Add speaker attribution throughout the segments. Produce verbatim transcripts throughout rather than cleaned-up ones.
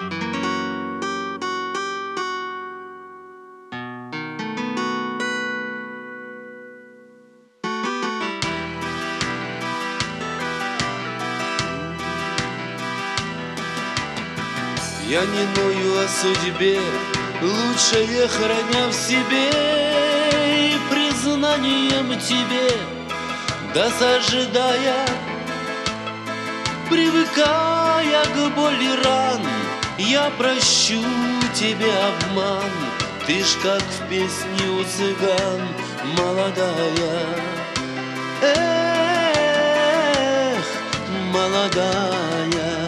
Speaker 1: Я не ною о судьбе, лучшее храня в себе, и признанием тебе досаждая, привыкая к боли ран, я прощу тебе обман. Ты ж как в песне у цыган молодая. Эх, молодая.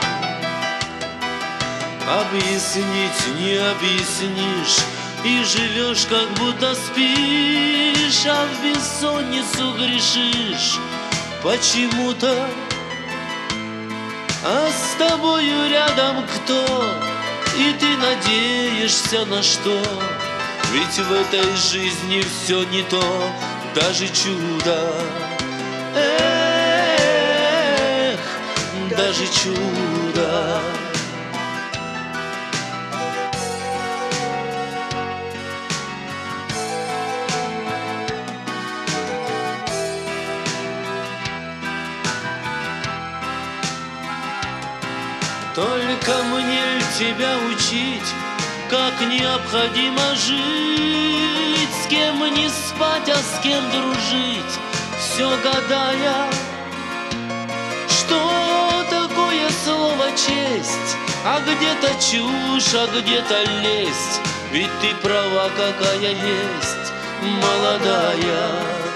Speaker 1: Объяснить не объяснишь, и живешь, как будто спишь, а в бессонницу грешишь почему-то. А с тобою рядом кто? И ты надеешься на что? Ведь в этой жизни все не то, даже чудо. Эх, даже чудо. Только мне тебя учить, как необходимо жить, с кем не спать, а с кем дружить, все гадая, что такое слово честь, а где-то чушь, а где-то лесть, ведь ты права, какая есть, молодая.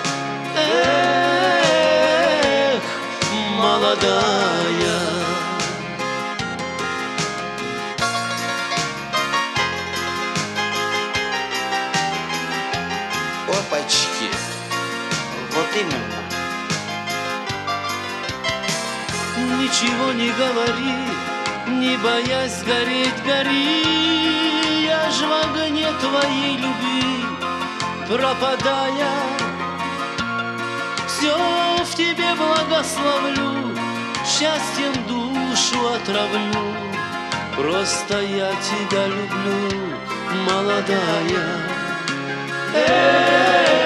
Speaker 1: Эх, молодая.
Speaker 2: Опачки, вот именно.
Speaker 1: Ничего не говори, не боясь гореть, гори. Я ж в огне твоей любви пропадая, все в тебе благословлю, счастьем душу отравлю. Просто я тебя люблю, молодая. Эй!